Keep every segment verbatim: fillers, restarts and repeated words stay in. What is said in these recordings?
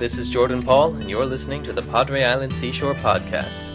this is Jordan Paul, and you're listening to the Padre Island Seashore Podcast.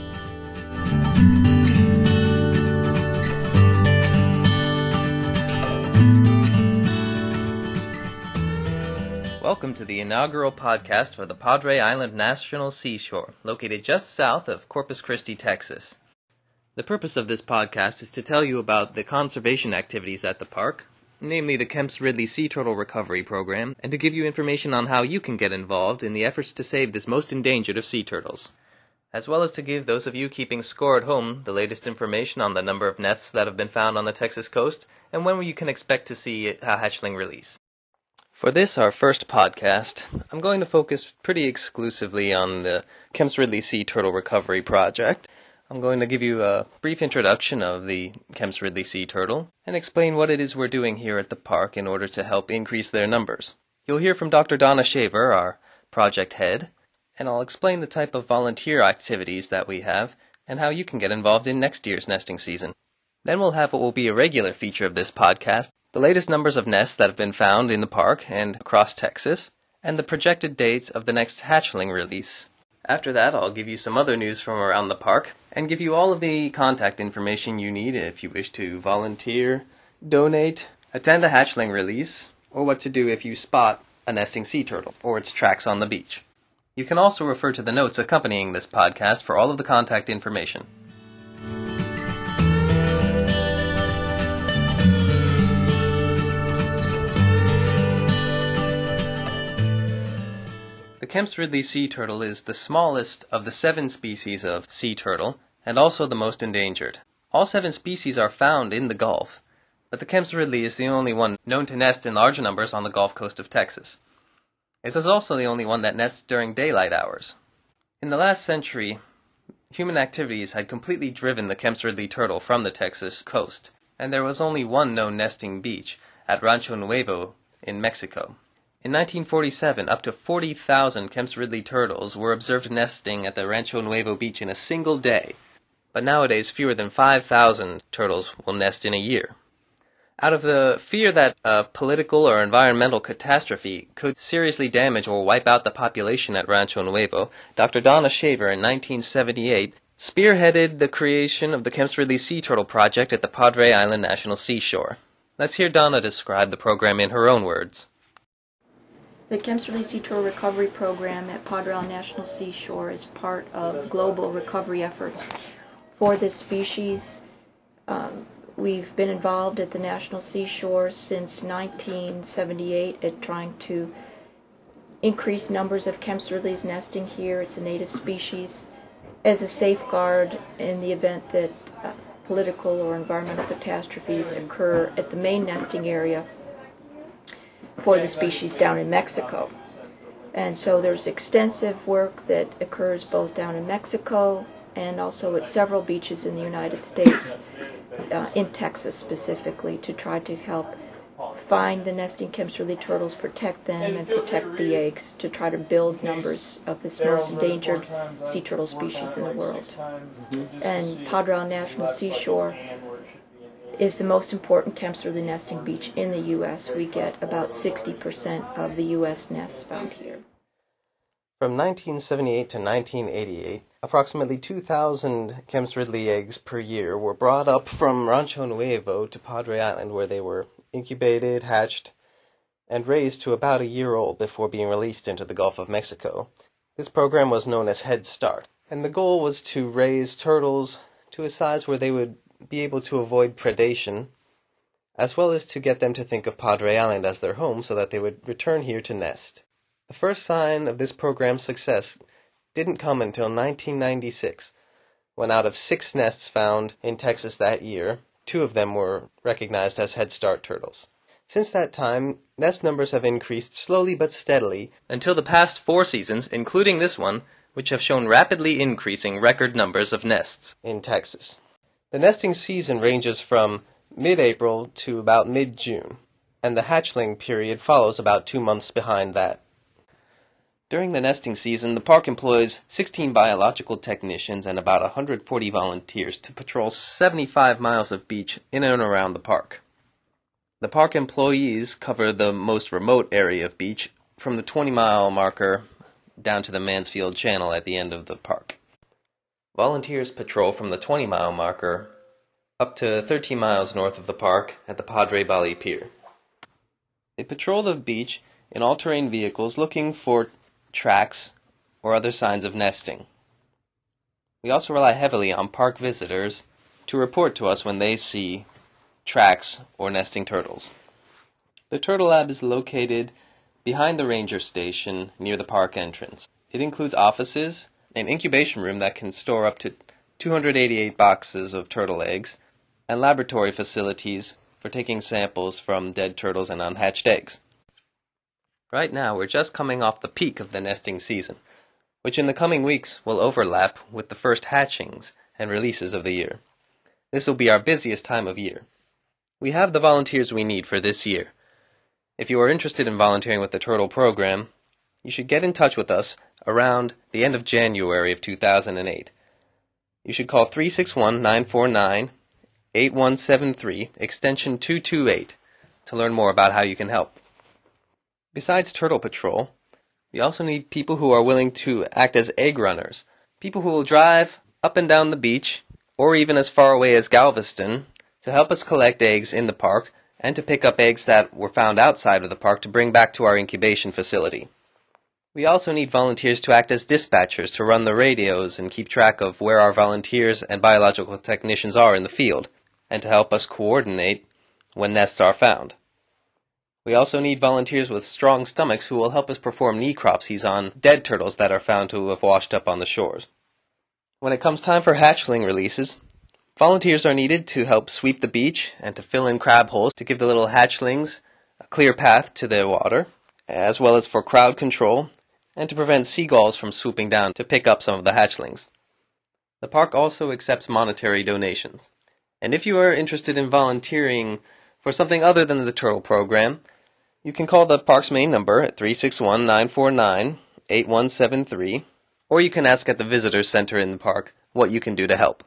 Welcome to the inaugural podcast for the Padre Island National Seashore, located just south of Corpus Christi, Texas. The purpose of this podcast is to tell you about the conservation activities at the park, namely the Kemp's Ridley Sea Turtle Recovery Program, and to give you information on how you can get involved in the efforts to save this most endangered of sea turtles, as well as to give those of you keeping score at home the latest information on the number of nests that have been found on the Texas coast and when you can expect to see a hatchling release. For this, our first podcast, I'm going to focus pretty exclusively on the Kemp's Ridley Sea Turtle Recovery Project. I'm going to give you a brief introduction of the Kemp's Ridley Sea Turtle and explain what it is we're doing here at the park in order to help increase their numbers. You'll hear from Doctor Donna Shaver, our project head, and I'll explain the type of volunteer activities that we have and how you can get involved in next year's nesting season. Then we'll have what will be a regular feature of this podcast, the latest numbers of nests that have been found in the park and across Texas, and the projected dates of the next hatchling release. After that, I'll give you some other news from around the park, and give you all of the contact information you need if you wish to volunteer, donate, attend a hatchling release, or what to do if you spot a nesting sea turtle or its tracks on the beach. You can also refer to the notes accompanying this podcast for all of the contact information. The Kemp's Ridley sea turtle is the smallest of the seven species of sea turtle, and also the most endangered. All seven species are found in the Gulf, but the Kemp's Ridley is the only one known to nest in large numbers on the Gulf Coast of Texas. It is also the only one that nests during daylight hours. In the last century, human activities had completely driven the Kemp's Ridley turtle from the Texas coast, and there was only one known nesting beach at Rancho Nuevo in Mexico. In nineteen forty-seven, up to forty thousand Kemp's Ridley turtles were observed nesting at the Rancho Nuevo beach in a single day, but nowadays fewer than five thousand turtles will nest in a year. Out of the fear that a political or environmental catastrophe could seriously damage or wipe out the population at Rancho Nuevo, Doctor Donna Shaver in nineteen seventy-eight spearheaded the creation of the Kemp's Ridley Sea Turtle Project at the Padre Island National Seashore. Let's hear Donna describe the program in her own words. The Kemp's Ridley Sea Turtle Recovery Program at Padre Island National Seashore is part of global recovery efforts for this species. Um, we've been involved at the National Seashore since nineteen seventy-eight at trying to increase numbers of Kemp's Ridleys nesting here. It's a native species as a safeguard in the event that uh, political or environmental catastrophes occur at the main nesting area for the species down in Mexico. And so there's extensive work that occurs both down in Mexico and also at several beaches in the United States, uh, in Texas specifically, to try to help find the nesting Kemp's Ridley turtles, protect them, and protect the eggs, to try to build numbers of this most endangered sea turtle species in the world. And Padre Island National Seashore is the most important Kemp's Ridley nesting beach in the U S We get about sixty percent of the U S nests found here. From nineteen seventy-eight to nineteen eighty-eight, approximately two thousand Kemp's Ridley eggs per year were brought up from Rancho Nuevo to Padre Island, where they were incubated, hatched, and raised to about a year old before being released into the Gulf of Mexico. This program was known as Head Start, and the goal was to raise turtles to a size where they would be able to avoid predation, as well as to get them to think of Padre Island as their home so that they would return here to nest. The first sign of this program's success didn't come until nineteen ninety-six, when out of six nests found in Texas that year, two of them were recognized as Head Start turtles. Since that time, nest numbers have increased slowly but steadily until the past four seasons, including this one, which have shown rapidly increasing record numbers of nests in Texas. The nesting season ranges from mid-April to about mid-June, and the hatchling period follows about two months behind that. During the nesting season, the park employs sixteen biological technicians and about one hundred forty volunteers to patrol seventy-five miles of beach in and around the park. The park employees cover the most remote area of beach from the twenty-mile marker down to the Mansfield Channel at the end of the park. Volunteers patrol from the twenty mile marker up to thirteen miles north of the park at the Padre Bali Pier. They patrol the beach in all-terrain vehicles looking for tracks or other signs of nesting. We also rely heavily on park visitors to report to us when they see tracks or nesting turtles. The Turtle Lab is located behind the ranger station near the park entrance. It includes offices, an incubation room that can store up to two hundred eighty-eight boxes of turtle eggs, and laboratory facilities for taking samples from dead turtles and unhatched eggs. Right now, we're just coming off the peak of the nesting season, which in the coming weeks will overlap with the first hatchings and releases of the year. This will be our busiest time of year. We have the volunteers we need for this year. If you are interested in volunteering with the Turtle Program, you should get in touch with us around the end of January of two thousand eight. You should call three six one, nine four nine, eight one seven three, extension two two eight, to learn more about how you can help. Besides Turtle Patrol, we also need people who are willing to act as egg runners, people who will drive up and down the beach, or even as far away as Galveston, to help us collect eggs in the park and to pick up eggs that were found outside of the park to bring back to our incubation facility. We also need volunteers to act as dispatchers to run the radios and keep track of where our volunteers and biological technicians are in the field, and to help us coordinate when nests are found. We also need volunteers with strong stomachs who will help us perform necropsies on dead turtles that are found to have washed up on the shores. When it comes time for hatchling releases, volunteers are needed to help sweep the beach and to fill in crab holes to give the little hatchlings a clear path to the water, as well as for crowd control and to prevent seagulls from swooping down to pick up some of the hatchlings. The park also accepts monetary donations. And if you are interested in volunteering for something other than the Turtle Program, you can call the park's main number at three six one, nine four nine, eight one seven three, or you can ask at the Visitor Center in the park what you can do to help.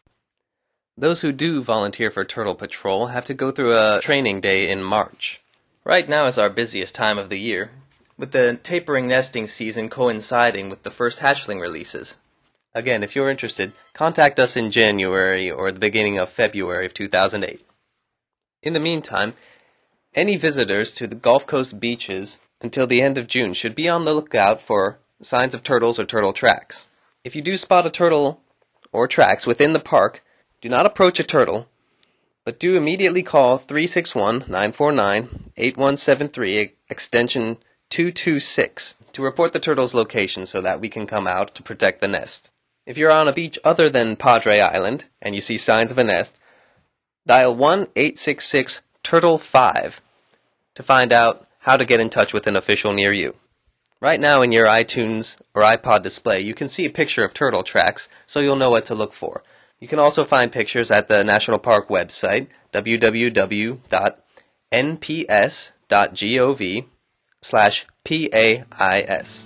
Those who do volunteer for Turtle Patrol have to go through a training day in March. Right now is our busiest time of the year, with the tapering nesting season coinciding with the first hatchling releases. Again, if you're interested, contact us in January or the beginning of February of two thousand eight. In the meantime, any visitors to the Gulf Coast beaches until the end of June should be on the lookout for signs of turtles or turtle tracks. If you do spot a turtle or tracks within the park, do not approach a turtle, but do immediately call three six one, nine four nine, eight one seven three, extension two two six, to report the turtle's location so that we can come out to protect the nest. If you're on a beach other than Padre Island and you see signs of a nest, dial one eight six six turtle five to find out how to get in touch with an official near you. Right now in your iTunes or iPod display, you can see a picture of turtle tracks, so you'll know what to look for. You can also find pictures at the National Park website, w w w dot n p s dot gov slash P A I S.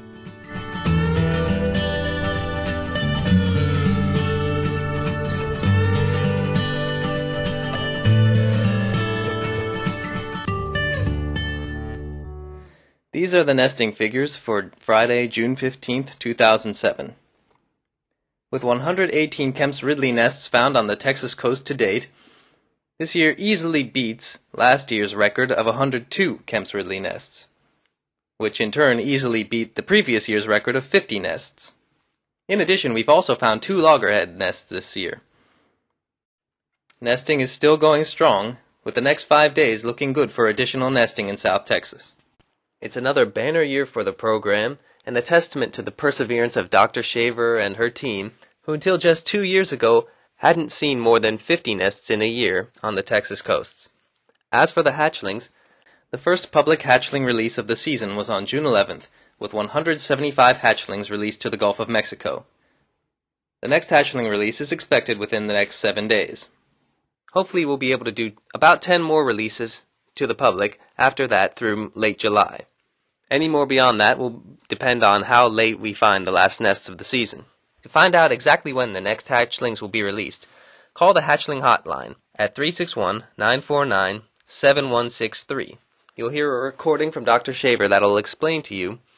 These are the nesting figures for Friday, June fifteenth, two thousand seven. With one hundred eighteen Kemp's Ridley nests found on the Texas coast to date, this year easily beats last year's record of one hundred two Kemp's Ridley nests, which in turn easily beat the previous year's record of fifty nests. In addition, we've also found two loggerhead nests this year. Nesting is still going strong, with the next five days looking good for additional nesting in South Texas. It's another banner year for the program, and a testament to the perseverance of Doctor Shaver and her team, who until just two years ago hadn't seen more than fifty nests in a year on the Texas coasts. As for the hatchlings, the first public hatchling release of the season was on June eleventh, with one hundred seventy-five hatchlings released to the Gulf of Mexico. The next hatchling release is expected within the next seven days. Hopefully we'll be able to do about ten more releases to the public after that through late July. Any more beyond that will depend on how late we find the last nests of the season. To find out exactly when the next hatchlings will be released, call the hatchling hotline at three six one, nine four nine, seven one six three. You'll hear a recording from Doctor Shaver that will explain to you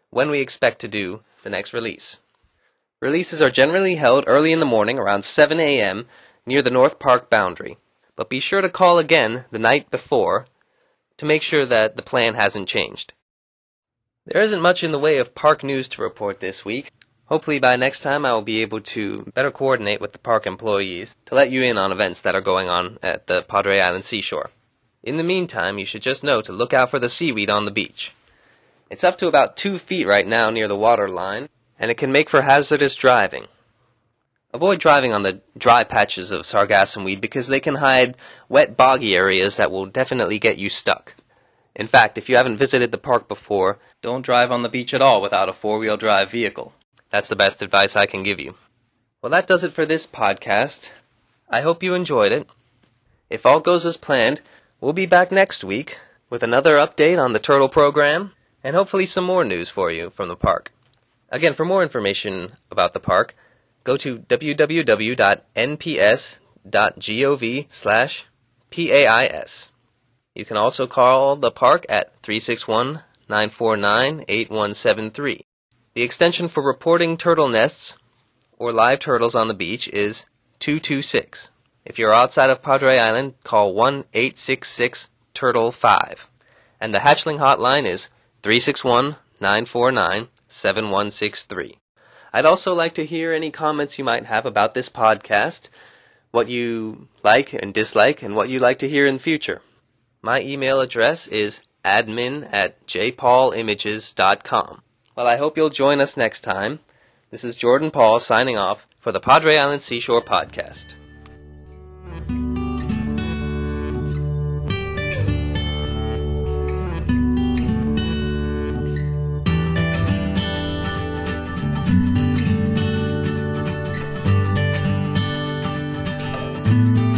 when we expect to do the next release. Releases are generally held early in the morning around seven a.m. near the North Park boundary, but be sure to call again the night before to make sure that the plan hasn't changed. There isn't much in the way of park news to report this week. Hopefully by next time I will be able to better coordinate with the park employees to let you in on events that are going on at the Padre Island seashore. In the meantime, you should just know to look out for the seaweed on the beach. It's up to about two feet right now near the water line, and it can make for hazardous driving. Avoid driving on the dry patches of sargassum weed because they can hide wet, boggy areas that will definitely get you stuck. In fact, if you haven't visited the park before, don't drive on the beach at all without a four-wheel drive vehicle. That's the best advice I can give you. Well, that does it for this podcast. I hope you enjoyed it. If all goes as planned, we'll be back next week with another update on the turtle program and hopefully some more news for you from the park. Again, for more information about the park, go to w w w dot n p s dot gov slash p a i s. You can also call the park at three six one, nine four nine, eight one seven three. The extension for reporting turtle nests or live turtles on the beach is two two six. If you're outside of Padre Island, call one eight six six turtle five. And the hatchling hotline is three six one, nine four nine, seven one six three. I'd also like to hear any comments you might have about this podcast, what you like and dislike, and what you'd like to hear in the future. My email address is admin at j paul images dot com. Well, I hope you'll join us next time. This is Jordan Paul signing off for the Padre Island Seashore Podcast. Thank you.